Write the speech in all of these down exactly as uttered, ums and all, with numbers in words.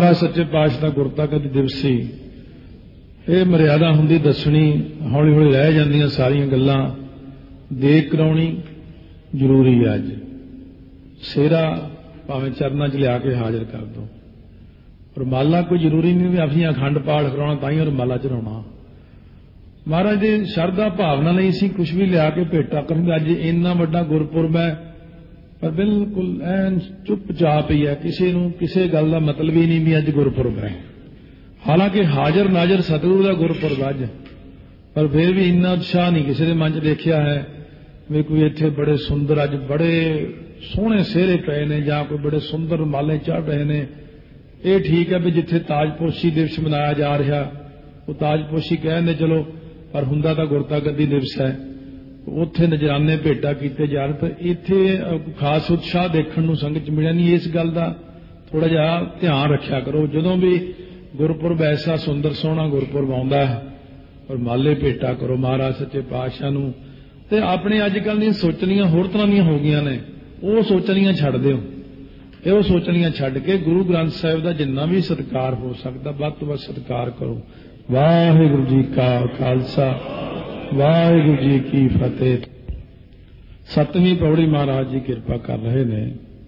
सच्चे पातशाह गुरता कदी दिवसी ये मर्यादा हुंदी दसनी हौली हौली रह जांदियां सारियां गल्लां देख कराउणी जरूरी है। अज सेरा भावें चरनां च लिया के हाजिर कर दो। रुमाला कोई जरूरी नहीं भी अपनी अखंड पाठ कराउणा ताईं रुमाला चढ़ाउणा। महाराज जी शरधा भावना नहीं सी कुछ भी लिया के भेटा करेंगे। अज इन्ना वड्डा गुरपुरब है पर बिल्कुल ऐन चुपचाप ही है, किसी नूं किसी गल का मतलब ही नहीं भी अज गुरपुरब है। हालांकि हाजिर नाजर सतगुरु का गुरपुरब अज, पर फिर भी इन्ना उत्साह नहीं किसी के मन च देखिया है भी कोई इत्थे बड़े सुंदर अज बड़े सोहने सेहरे पे ने जां कोई बड़े सुंदर रुमाले चढ़ रहे ने। ये ठीक है भी जिथे ताजपोशी दिवस मनाया जा रहा वो ताजपोशी कहने चलो, पर हुंदा तां गुरता गद्दी दिवस है। उत्थे नजराने भेटा कीते जा रहे, पर इत्थे खास उत्साह देखण नूं संगत च मिलिया नहीं। इस गल दा थोड़ा जिहा ध्यान रखिया करो। जदों भी गुरपुरब ऐसा सुंदर सोहना गुरपुरब आउंदा है और माले भेटा करो महाराज सच्चे पातशाह नूं। ते अपने अजकल दी सोचणियां होर तरह दीयां हो गईयां ने, वो सोचणियां छड्ड दिओ। ਇਹ सोचणियां छड्ड के गुरु ग्रंथ साहिब का जिन्ना भी सत्कार हो सकता वध तो वध सत्कार करो। वाहिगुरू जी का खालसा वाहिगुरू जी की फतेह। सतवीं पौड़ी महाराज जी कृपा कर रहे ने।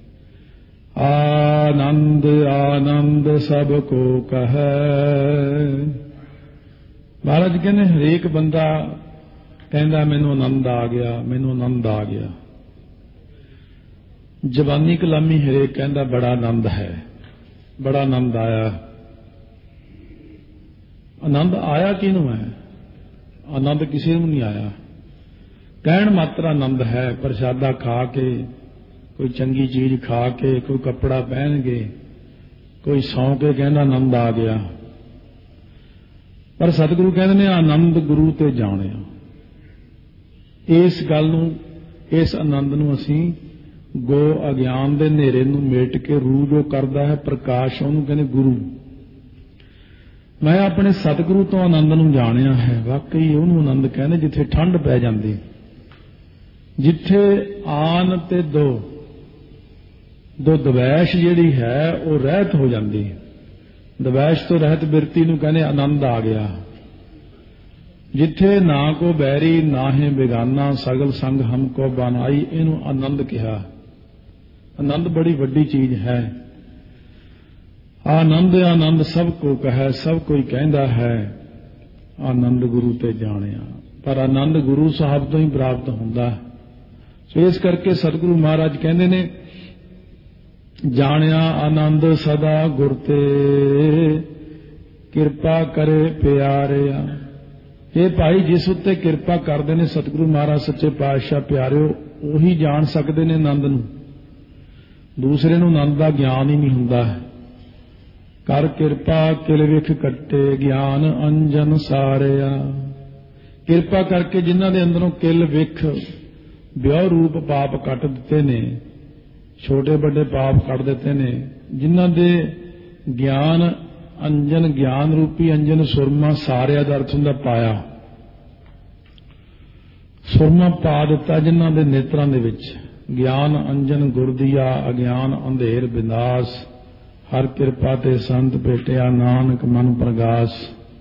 आनंद आनंद सबको कहे। महाराज कहने हरेक बंदा कहता मैनू आनंद आ गया, मैनू आनंद आ गया। जबानी कलामी हरेक कहता बड़ा आनंद है, बड़ा आनंद आया। आनंद आया किनू है? आनंद किसी को नहीं आया। कहण मात्र आनंद है। प्रसादा खा के, कोई चंगी चीज खा के, कोई कपड़ा पहन के, कोई सौ के कहना आनंद आ गया। पर सतगुरु कहते हैं आनंद गुरु ते जाणिया। इस गल नूं, इस आनंद नूं असीं गो अज्ञान दे नेरे नूं मेट के रूह जो करदा है प्रकाश उहनूं कहने गुरु। मैं अपने सतगुरु तो आनंद नूं जाणिया है। वाकई उहनूं आनंद कहने जिथे ठंड पै जांदी, जिथे आन ते दो दो दवैश जिहड़ी है वो रहत हो जांदी। दवैश तो रहत बिरती नूं कहने आनंद आ गया। जिथे ना को बैरी ना है बेगाना सगल संग हमको बनाई, इहनूं आनंद कहा। आनंद बड़ी वड्डी चीज है। आनंद आनंद सब को कहे, सब कोई कहता है आनंद गुरु ते जाणिया। पर आनंद गुरु साहब तो ही प्राप्त होंदा। सो इस करके सतगुरु महाराज कहते ने जाणिया आनंद सदा गुर ते कृपा करे प्यारिया। ये भाई जिस उत्ते कृपा करते ने सतगुरु महाराज सच्चे पातशाह प्यारिओ, उही जान सकते ने आनंद नूं। दूसरे नूं आनंद दा ज्ञान ही नहीं हुंदा। कर किरपा किल विख कट्टे ज्ञान अंजन सारिया। किरपा करके जिन्हां दे अंदरों किल विख ब्याह रूप पाप कट दिते ने, छोटे बड़े पाप कट दिते ने, जिन्हां दे ज्ञान अंजन ज्ञान रूपी अंजन सुरमा सारिया दा अर्थ हुंदा पाया। सुरमा पा दिता जिन्हां दे नेत्रां दे विच। ज्ञान अंजन गुर दिया अज्ञान अंधेर बिंदास। हर किरपा ते संत भेटिया नानक मन प्रगास।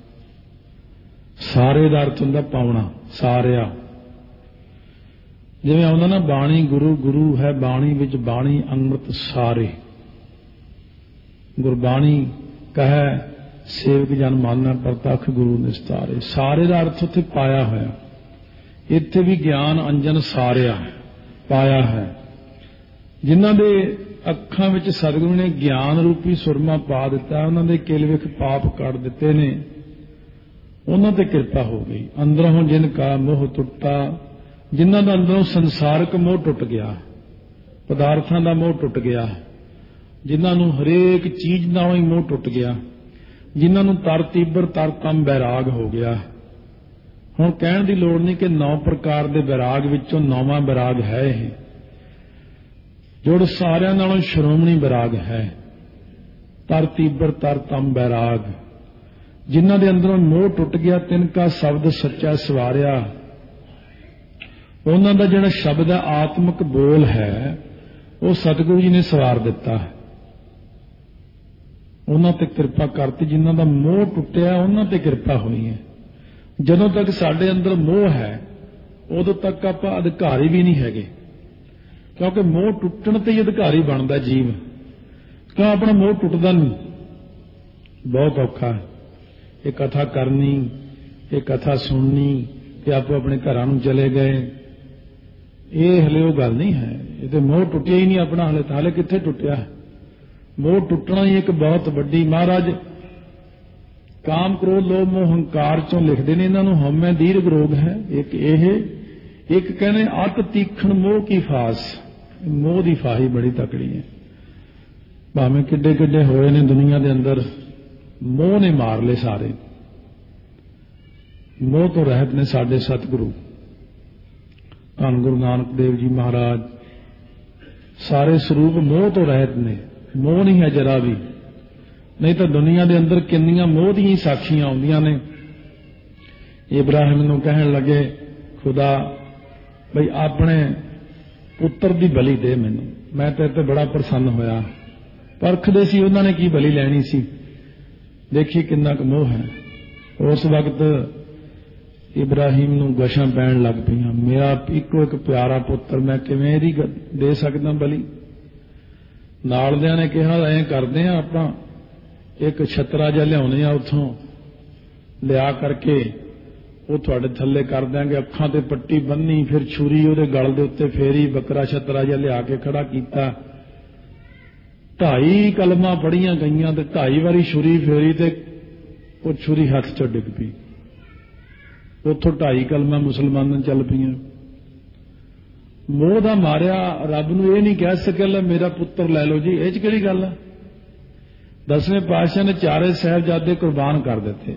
सारे दा अर्थ हुंदा पाउणा, सारिया। जिवें आउंदा ना बाणी गुरु, गुरु है बाणी विच बाणी अंमृत सारे। गुरबाणी कहे सेवक जन माना प्रतख गुरु निस्तारे। सारे दा अर्थ उत्थे पाया होया। इत्थे भी ज्ञान अंजन सारिया पाया है। जिन्हां दे अखां विच सतगुरु ने ज्ञान रूपी सुरमा पा दिता, उन्हां दे किल विख पाप कट दिते ने, उन्हां ते कृपा हो गई। अंदरों जिनका मोह टुटा, जिन्हां दा अंदरों संसारक मोह टुट गया, पदार्थां दा मोह टुट गया, जिन्हां नूं हरेक चीज नालों ही मोह टुट गया, जिन्हां नूं तर तीबर तर तम बैराग हो गया। हुण कहण दी लोड़ नहीं कि नौ प्रकार दे बैराग विचों नौवां बैराग है यह, जोड़ सारियां नालों श्रोमणी बैराग है। तर तीबर तर तम बैराग, जिन्हां दे अंदरों मोह टुट गया, तिनका शब्द सच्चा सवारिया। उन्हां दा जिहड़ा शब्द है आत्मक बोल है, वो सतगुरु जी ने सवार दिता है। उन्हां ते किरपा करती, जिन्हां दा मोह टुटिया उन्हां ते किरपा हुई है। जदों तक साडे अंदर मोह है उदों तक आपां अधिकारी भी नहीं हैगे, क्योंकि मोह टुटण ते ही अधिकारी बनदा जीव। क्यों अपना मोह टुटदा नहीं? बहुत औखा है ये कथा करनी, ये कथा सुननी कि आपो अपने घरां नूं चले गए, ये हले वो गल नहीं है। ये तो मोह टुटिया ही नहीं अपना, हले हाले कित्थे टुटिया है। मोह टुटना ही एक बहुत वड्डी, महाराज काम क्रोध लोभ मोह हंकार चों लिखते हैं, इन्हों हौमै दीर्घ रोग है। एक ये, एक कहने अत तीखण मोह की फास, मोह की फाही बड़ी तकड़ी है। भावें किड्डे किड्डे होए ने दुनिया के अंदर, मोह ने मार ले सारे। मोह तो रहत ने साडे सतगुरु धन गुरु नानक देव जी महाराज, सारे स्वरूप मोह तो रहत ने, मोह नहीं है जरा भी। नहीं तो दुनिया के अंदर किन्नियां मोह दी साखियां आउंदियां ने। इब्राहिम नूं कहण लगे खुदा बई अपने पुत्र दी बलि दे मैनूं, मैं तेरे ते बड़ा प्रसन्न होया। परखदे सी उन्हां ने की बलि लैनी सी, देखी किन्ना क मोह है। उस वक्त इब्राहिम नूं गशां पैण लग पईयां, मेरा इको एक प्यारा पुत्र मैं किवें इहदी दे सकदा बलि। नालदियां ने कहा ऐ करदे आ, आपां एक छतरा जिहा लियाउने आ, उत्थों लिया करके वो तुहाडे थल्ले कर देंगे, अखां ते पट्टी बन्नी, फिर छुरी उहदे गल दे उत्ते फेरी, बकरा छतरा जिहा लिया के खड़ा कीता। ढाई कलमां पढ़ियां गईयां ते ढाई वारी छुरी फेरी ते वो छुरी हथ चों डिग पई। उत्थों ढाई कलमां मुसलमानां चल पईयां। मोह दा मारिया रब नूं ये नहीं कह सकिया लै मेरा पुत्र लै लो जी, इह च किहड़ी गल है। दसवें पातशाह ने चारे साहिबजादे कुर्बान कर दिते।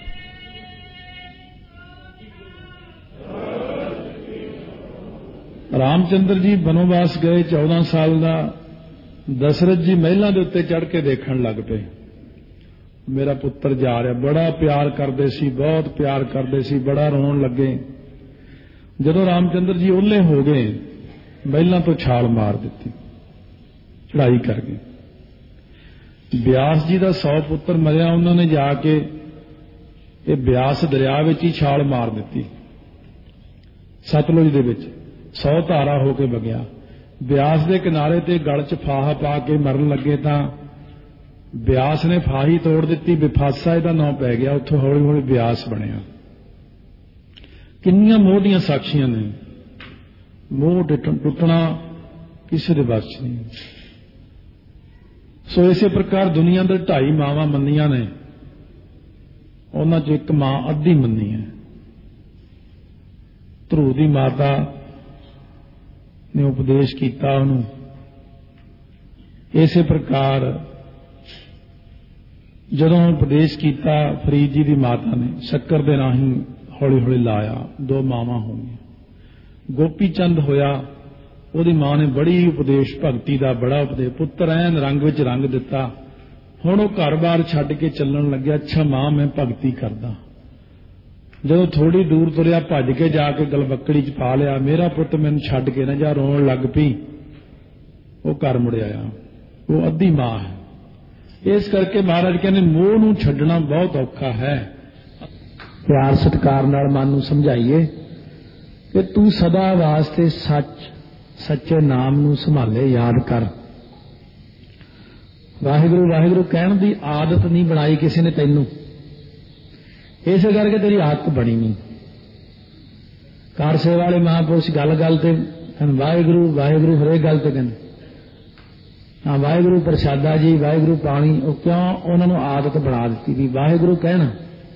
रामचंद्र जी बनोवास गए, चौदह साल का। दशरथ जी महलों के उत्ते चढ़ के देखण लग पे, मेरा पुत्र जा रहा। बड़ा प्यार करते सी, बहुत प्यार करते सी, बड़ा रोन लगे। जदों रामचंद्र जी ओले हो गए, महलों तो छाल मार दी, चढ़ाई कर गए। ब्यास जी का सौ पुत्र मरिया, उन्होंने जाके ये ब्यास दरिया विच ही छाल मार दी, सतलुज दे विच सौ धारा होके बगया। ब्यास के किनारे ते गल च फाहा पा के मरन लगे तां ब्यास ने फाही तोड़ दी, बिफासा इहदा नाम पै गया। उत्थों हौली हौली ब्यास बनया। किन्नियां मोह दीयां साखियां ने। मोह टुटना किसी दे बस नहीं। सो इसे प्रकार दुनिया दे ढाई मावां मन्नियां ने, उन्हां चों एक मां अद्धी मन्नी है। ध्रुव दी माता ने उपदेश किया उन्होंने। इसे प्रकार जदों उपदेश किया फरीद जी की माता ने, शक्कर दे राही हौली हौली लाया, दो मावां हो गई। गोपी चंद होया, उहदी मां ने बड़ी उपदेश भगती का बड़ा उपदेश, पुत्र ऐन रंग विच रंग दिता। हुण वो घर बार छड्ड के चलण लग्या, अच्छा मां मैं भगती करदा। जदों थोड़ी दूर तुरिया, भज के जाके गलबक्कड़ी च पा लिया, मेरा पुत मैनूं छड्ड के ना जा, रोण लग पई। वो घर मुड़ आया। वो अद्धी मां है। इस करके महाराज कहने मोह नूं छड्डना बहुत औखा है। प्यार सत्कार नाल मन नूं समझाइए कि तू सदा वास्ते सच सच्चे नाम नूं संभाले, याद कर। वाहिगुरू वाहिगुरू कहण दी आदत नहीं बनाई किसी ने तैनूं, इस करके तेरी आदत बनी नहीं। कार सेवा वाले महापुरुष गल गल ते वाहिगुरू वाहिगुरू हरेक गल ते कहंदे, हाँ वाहिगुरू प्रसादा जी, वाहिगुरू पानी। वो क्यों? उन्होंने आदत बना दी भी वाहिगुरू कहना।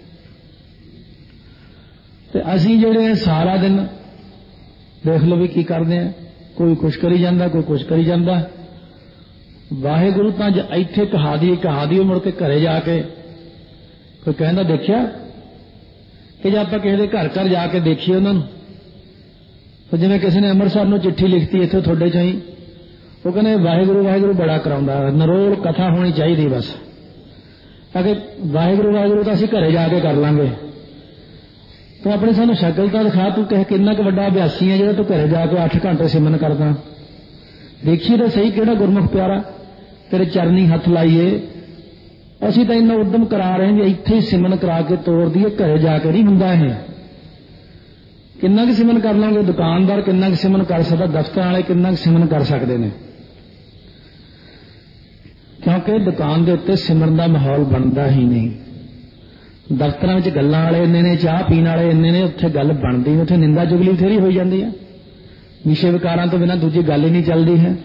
ते असीं जिहड़े सारा दिन देख लो भी की करते हैं, कोई कुछ करी जाता, कोई कुछ करी जाता। वाहिगुरू तां इत्थे कहा दी कहा दी मुड़ के घरे जाके कोई कहंदा देखिया कि जे आपां किसी दे घर घर जाके देखिए उन्होंने, तो जिवें किसी ने अमृतसर नूं चिट्ठी लिखती इत्थों थोड़े चों ही, वो कहने वाहिगुरू वाहिगुरू बड़ा कराउंदा, नरोल कथा होनी चाहिए बस। ताकि वाहिगुरू वाहिगुरू तो असीं घरे जाके कर लांगे। तू अपनी सानूं शक्ल तो दिखा, तू कह किन्ना क वड्डा अभ्यासी है जिहड़ा तू घरे जाके अठ घंटे सिमरन करदा। देखिए तो सही किहड़ा गुरमुख प्यारा तेरे चरनी हथ लाइए ਅਸੀਂ ਤਾਂ ਇੰਨਾ ਉਦਮ ਕਰਾ ਰਹੇ ਵੀ ਇੱਥੇ ਹੀ ਸਿਮਰਨ ਕਰਾ ਕੇ ਤੋਰ ਦਈਏ, ਘਰੇ ਜਾ ਕੇ ਨਹੀਂ ਹੁੰਦਾ ਇਹ। ਕਿੰਨਾ ਕੁ ਸਿਮਰਨ ਕਰ ਲਾਂਗੇ? ਦੁਕਾਨਦਾਰ ਕਿੰਨਾ ਕੁ ਸਿਮਰਨ ਕਰ ਸਕਦਾ? ਦਫ਼ਤਰਾਂ ਵਾਲੇ ਕਿੰਨਾ ਕੁ ਸਿਮਰਨ ਕਰ ਸਕਦੇ ਨੇ? ਕਿਉਂਕਿ ਦੁਕਾਨ ਦੇ ਉੱਤੇ ਸਿਮਰਨ ਦਾ ਮਾਹੌਲ ਬਣਦਾ ਹੀ ਨਹੀਂ। ਦਫ਼ਤਰਾਂ ਵਿੱਚ ਗੱਲਾਂ ਵਾਲੇ ਇੰਨੇ ਨੇ, ਚਾਹ ਪੀਣ ਵਾਲੇ ਇੰਨੇ ਨੇ, ਉੱਥੇ ਗੱਲ ਬਣਦੀ ਨਹੀਂ। ਉੱਥੇ ਨਿੰਦਾ ਚੁਗਲੀ ਬਥੇਰੀ ਹੋਈ ਜਾਂਦੀ ਹੈ। ਵਿਸ਼ੇ ਵਿਕਾਰਾਂ ਤੋਂ ਬਿਨਾਂ ਦੂਜੀ ਗੱਲ ਹੀ ਨਹੀਂ ਚੱਲਦੀ ਹੈ।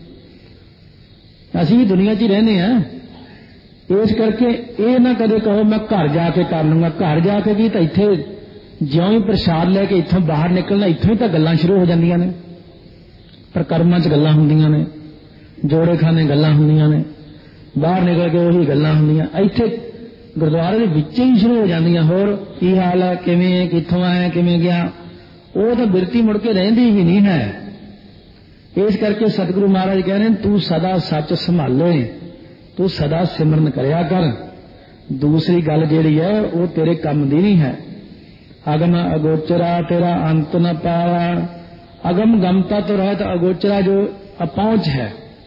ਅਸੀਂ ਵੀ ਦੁਨੀਆ 'ਚ ਹੀ ਰਹਿੰਦੇ ਹਾਂ। ਇਸ ਕਰਕੇ ਇਹ ਨਾ ਕਦੇ ਕਹੋ ਮੈਂ ਘਰ ਜਾ ਕੇ ਕਰ ਲੂੰਗਾ। ਘਰ ਜਾ ਕੇ ਕੀ, ਤਾਂ ਇੱਥੇ ਜਿਉਂ ਹੀ ਪ੍ਰਸ਼ਾਦ ਲੈ ਕੇ ਇੱਥੋਂ ਬਾਹਰ ਨਿਕਲਣਾ, ਇੱਥੋਂ ਹੀ ਤਾਂ ਗੱਲਾਂ ਸ਼ੁਰੂ ਹੋ ਜਾਂਦੀਆਂ ਨੇ। ਪ੍ਰਕਰਮਾਂ 'ਚ ਗੱਲਾਂ ਹੁੰਦੀਆਂ ਨੇ, ਜੋੜੇ ਖਾਨੇ ਗੱਲਾਂ ਹੁੰਦੀਆਂ ਨੇ, ਬਾਹਰ ਨਿਕਲ ਕੇ ਉਹੀ ਗੱਲਾਂ ਹੁੰਦੀਆਂ। ਇੱਥੇ ਗੁਰਦੁਆਰੇ ਦੇ ਵਿੱਚ ਹੀ ਸ਼ੁਰੂ ਹੋ ਜਾਂਦੀਆਂ। ਹੋਰ ਕੀ ਹਾਲ ਹੈ, ਕਿਵੇਂ ਹੈ, ਕਿੱਥੋਂ ਆਇਆ, ਕਿਵੇਂ ਗਿਆ, ਉਹ ਤਾਂ ਬਿਰਤੀ ਮੁੜ ਕੇ ਰਹਿੰਦੀ ਹੀ ਨਹੀਂ ਹੈ। ਇਸ ਕਰਕੇ ਸਤਿਗੁਰੂ ਮਹਾਰਾਜ ਕਹਿੰਦੇ ਨੇ ਤੂੰ ਸਦਾ ਸੱਚ ਸੰਭਾਲੇ, ਤੂੰ ਸਦਾ ਸਿਮਰਨ ਕਰਿਆ ਕਰ। ਦੂਸਰੀ ਗੱਲ ਜਿਹੜੀ ਹੈ ਉਹ ਤੇਰੇ ਕੰਮ ਦੀ ਨਹੀਂ ਹੈ। ਅਗਮ ਅਗੋਚਰਾ ਤੇਰਾ ਅੰਤ ਨ ਪਾਇਆ। ਅਗਮ ਗਮਤਾ ਤੋਂ ਰਹਿਤ, ਅਗੋਚਰਾ ਜੋ अपहुंच है,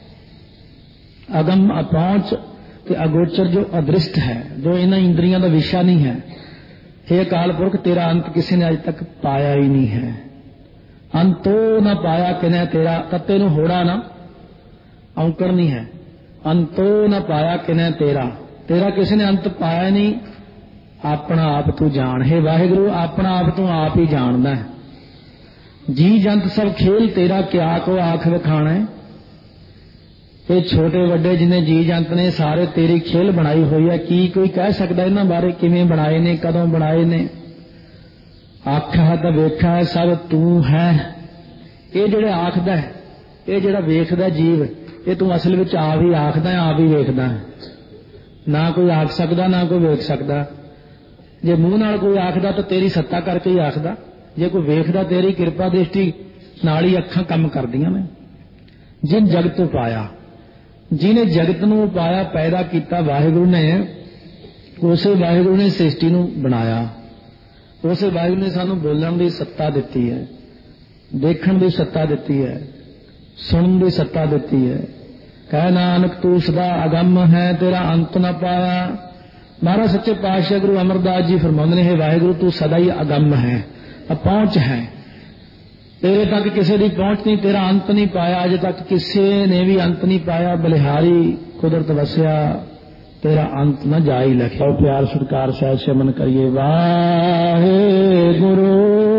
अगम अपहुंच ਤੇ ਅਗੋਚਰ ਜੋ ਅਦ੍ਰਿਸ਼ਟ ਹੈ, ਜੋ ਇਹਨਾਂ ਇੰਦਰੀਆਂ ਦਾ ਵਿਸ਼ਾ ਨਹੀਂ ਹੈ। हे ਅਕਾਲ ਪੁਰਖ, ਤੇਰਾ ਅੰਤ ਕਿਸੇ ਨੇ ਅਜੇ ਤੱਕ ਪਾਇਆ ਹੀ ਨਹੀਂ ਹੈ। ਅੰਤੋ ਨਾ ਪਾਇਆ ਕਿਨੇ ਤੇਰਾ, ਤੱਤੇ ਨੂੰ ਹੋੜਾ ਨਾ ਔਂਕੜ ਨਹੀਂ ਹੈ। ਅੰਤੋ ਨਾ ਪਾਇਆ ਕਿਨੇ ਤੇਰਾ, ਤੇਰਾ ਕਿਸੇ ਨੇ ਅੰਤ ਪਾਇਆ ਨਹੀਂ। ਆਪਣਾ ਆਪ ਤੂੰ ਜਾਣ। हे ਵਾਹਿਗੁਰੂ, ਆਪਣਾ ਆਪ ਤੂੰ ਆਪ ਹੀ ਜਾਣਦਾ ਹੈ। ਜੀ ਜੰਤ ਸਭ ਖੇਲ ਤੇਰਾ, ਕਿਆ ਕੋ ਆਖ ਵਿਖਾਣਾ ਹੈ। ਇਹ ਛੋਟੇ ਵੱਡੇ ਜਿੰਨੇ ਜੀ ਜੰਤ ਨੇ ਸਾਰੇ ਤੇਰੀ ਖੇਲ ਬਣਾਈ ਹੋਈ ਹੈ। ਕੀ ਕੋਈ ਕਹਿ ਸਕਦਾ ਇਹਨਾਂ ਬਾਰੇ ਕਿਵੇਂ ਬਣਾਏ ਨੇ, ਕਦੋਂ ਬਣਾਏ ਨੇ? ਆਖਾ ਤਾਂ ਵੇਖਾ ਹੈ ਸਭ ਤੂੰ ਹੈ। ਇਹ ਜਿਹੜੇ ਆਖਦਾ ਹੈ, ਇਹ ਜਿਹੜਾ ਵੇਖਦਾ ਜੀਵ, ਇਹ ਤੂੰ ਅਸਲ ਵਿੱਚ ਆਪ ਹੀ ਆਖਦਾ ਹੈ, ਆਪ ਹੀ ਵੇਖਦਾ ਹੈ। ਨਾ ਕੋਈ ਆਖ ਸਕਦਾ, ਨਾ ਕੋਈ ਵੇਖ ਸਕਦਾ। ਜੇ ਮੂੰਹ ਨਾਲ ਕੋਈ ਆਖਦਾ ਤਾਂ ਤੇਰੀ ਸੱਤਾ ਕਰਕੇ ਹੀ ਆਖਦਾ। ਜੇ ਕੋਈ ਵੇਖਦਾ ਤੇਰੀ ਕਿਰਪਾ ਦ੍ਰਿਸ਼ਟੀ ਨਾਲ ਹੀ ਅੱਖਾਂ ਕੰਮ ਕਰਦੀਆਂ ਨੇ। ਜਿਨ ਜਗਤ ਪਾਇਆ, ਜਿਹਨੇ ਜਗਤ ਨੂੰ ਪਾਇਆ, ਪੈਦਾ ਕੀਤਾ ਵਾਹਿਗੁਰੂ ਨੇ, ਉਸੇ ਵਾਹਿਗੁਰੂ ਨੇ ਸ੍ਰਿਸ਼ਟੀ ਨੂੰ ਬਣਾਇਆ। ਉਸੇ ਵਾਹਿਗੁਰੂ ਨੇ ਸਾਨੂੰ ਬੋਲਣ ਦੀ ਸੱਤਾ ਦਿੱਤੀ ਹੈ, ਦੇਖਣ ਦੀ ਸੱਤਾ ਦਿੱਤੀ ਹੈ, ਸੁਣਨ ਦੀ ਸੱਤਾ ਦਿੱਤੀ ਹੈ। ਕਹਿ ਨਾਨਕ ਤੂੰ ਸਦਾ ਅਗੰਮ ਹੈ, ਤੇਰਾ ਅੰਤ ਨਾ ਪਾਇਆ। ਮਹਾਰਾਜ ਸੱਚੇ ਪਾਤਸ਼ਾਹ ਗੁਰੂ ਅਮਰਦਾਸ ਜੀ ਫਰਮਾਉਂਦੇ ਨੇ, ਹੈ ਵਾਹਿਗੁਰੂ ਤੂੰ ਸਦਾ ਹੀ ਅਗੰਮ ਹੈ, ਅਪਹੁੰਚ ਹੈ। तेरे तक किसी की पहुंच नहीं, तेरा अंत नहीं पाया। अज तक किसी ने भी अंत नहीं पाया। बलिहारी कुदरत वसिया, तेरा अंत न जा ही लखे। और प्यार सत्कार सह सिमरन करिए। वाहे गुरु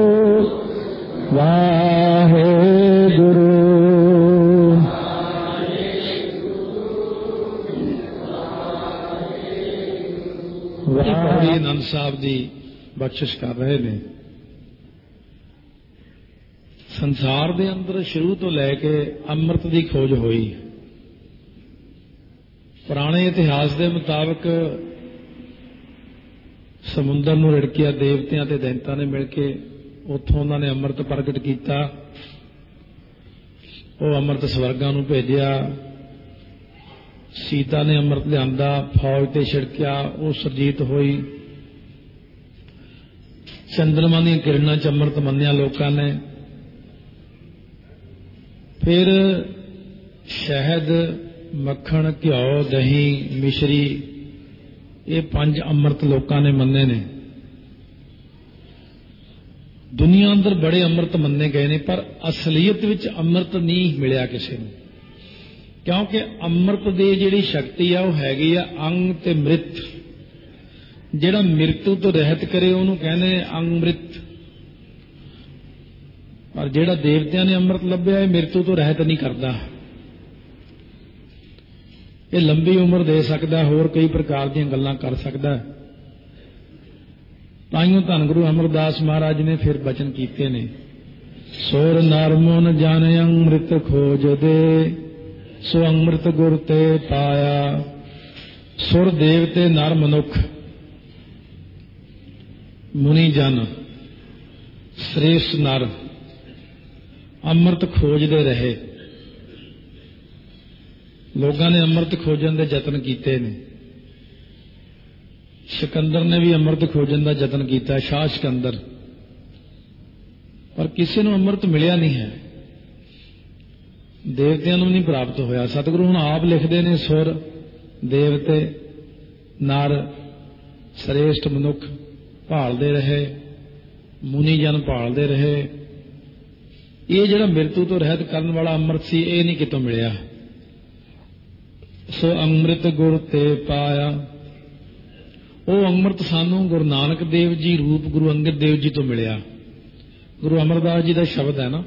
वाहे गुरु। वाहे आनंद साहब की बख्शिश कर रहे हैं। संसार ਦੇ ਅੰਦਰ ਸ਼ੁਰੂ ਤੋਂ ਲੈ ਕੇ ਅੰਮ੍ਰਿਤ ਦੀ ਖੋਜ ਹੋਈ। ਪੁਰਾਣੇ ਇਤਿਹਾਸ ਦੇ ਮੁਤਾਬਕ ਸਮੁੰਦਰ ਨੂੰ ਰਿੜਕਿਆ ਦੇਵਤਿਆਂ ਤੇ ਦੈਂਤਾਂ ਨੇ ਮਿਲ ਕੇ, ਉੱਥੋਂ ਉਹਨਾਂ ਨੇ ਅੰਮ੍ਰਿਤ ਪ੍ਰਗਟ ਕੀਤਾ। ਉਹ ਅੰਮ੍ਰਿਤ ਸਵਰਗਾਂ ਨੂੰ ਭੇਜਿਆ। ਸੀਤਾ ਨੇ ਅੰਮ੍ਰਿਤ ਲਿਆਂਦਾ, ਫੌਜ ਤੇ ਛਿੜਕਿਆ, ਉਹ ਸਰਜੀਤ ਹੋਈ। ਚੰਦਰਮਾ ਦੀਆਂ ਕਿਰਨਾਂ ਚ ਅੰਮ੍ਰਿਤ ਮੰਨਿਆ ਲੋਕਾਂ ਨੇ। फिर शहद, मक्खन, घिओ, दही, मिश्री, ये पंज अमृत लोगों ने मन्ने ने। दुनिया अंदर बड़े अमृत मन्ने गए ने, पर असलीयत विच अमृत नहीं मिलिया किसी नूं। क्योंकि अमृत दी जिहड़ी शक्ति है वह हैगी आ अंग ते मृत। जिहड़ा मृत्यु तो रहत करे उहनूं कहंदे ने अंगमृत। पर जिहड़ा देवतियां ने अमृत लभ्या है मृत्यु तो रहत नहीं करता। ये लंबी उम्र दे सकता, होर कई प्रकार दी गल्लां कर सकता। ताइयों धन गुरु अमरदास महाराज ने फिर बचन कीते ने, सुर नर मुन जन अमृत खोज दे, सो अमृत गुर ते पाया। सुर देवते नर मनुख मुनि जन श्रेष्ठ नर अमृत खोजते रहे। लोगों ने अमृत खोजन के यतन किए ने। सिकंदर ने भी अमृत खोजन का यतन किया, शाह सिकंदर, पर किसी को अमृत मिलिया नहीं है। देवतियां नहीं प्राप्त होया। सतगुरु हुण आप लिखते ने, सुर देवते ਨਰ ਸ੍ਰੇਸ਼ਟ ਮਨੁੱਖ ਭਾਲਦੇ ਰਹੇ, ਮੁਨੀ ਜਨ ਭਾਲਦੇ ਰਹੇ। ਇਹ ਜਿਹੜਾ ਮਿਰਤੂ ਤੋਂ ਰਹਿਤ ਕਰਨ ਵਾਲਾ ਅੰਮ੍ਰਿਤ ਸੀ, ਇਹ ਨਹੀਂ ਕਿਤੋਂ ਮਿਲਿਆ। ਸੋ ਅੰਮ੍ਰਿਤ ਗੁਰ ਤੇ ਪਾਇਆ। ਉਹ ਅੰਮ੍ਰਿਤ ਸਾਨੂੰ ਗੁਰੂ ਨਾਨਕ ਦੇਵ ਜੀ ਰੂਪ ਗੁਰੂ ਅੰਗਦ ਦੇਵ ਜੀ ਤੋਂ ਮਿਲਿਆ। ਗੁਰੂ ਅਮਰਦਾਸ ਜੀ ਦਾ ਸ਼ਬਦ ਹੈ ਨਾ,